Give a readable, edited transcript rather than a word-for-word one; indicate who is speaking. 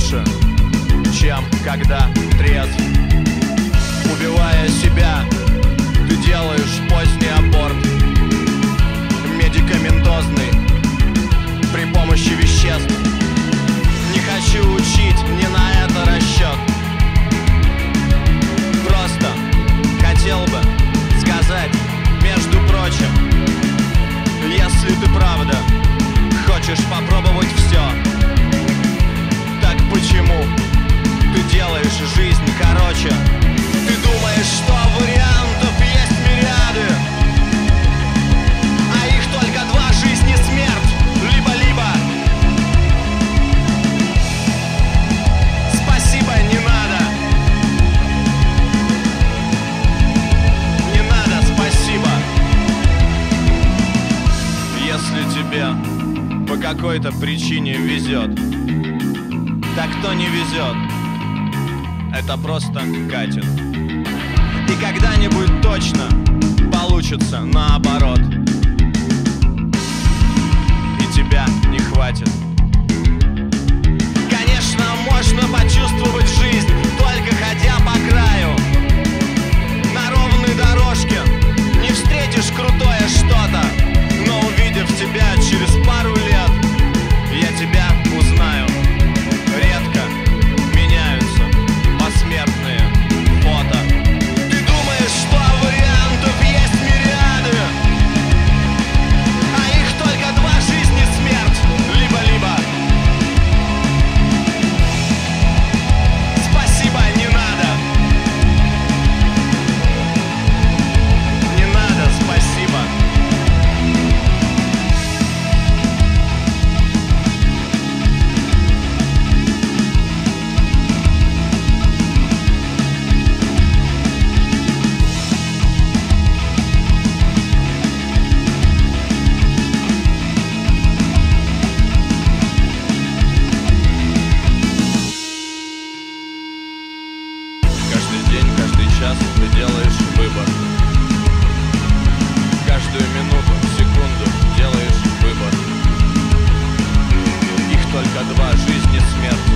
Speaker 1: лучше, чем когда трезв. Убивая себя, ты делаешь поздний аборт, медикаментозный, при помощи веществ. Не хочу учить, не на это расчет. Просто хотел бы сказать, между прочим, если ты правда хочешь попробовать все, так почему ты делаешь жизнь короче? Ты думаешь, что вариантов есть мириады, а их только два: жизнь и смерть. Либо-либо. Спасибо, не надо. Не надо, спасибо. Если тебе по какой-то причине везет, так кто не везет, это просто катит. И когда-нибудь точно получится наоборот, и тебя не хватит. Конечно, можно почувствовать жизнь, только ходя по краю. На ровной дорожке не встретишь крутое что-то, но увидев тебя через пару лет, я тебя узнаю. Редко меняются посмертные фото. Ты думаешь, что вариантов есть мириады, а их только два: жизнь и смерть. Либо-либо. Спасибо, не надо. Не надо, спасибо. Каждый день, каждый час ты делаешь выбор. Каждую минуту, секунду делаешь выбор. Их только два: жизнь и смерть.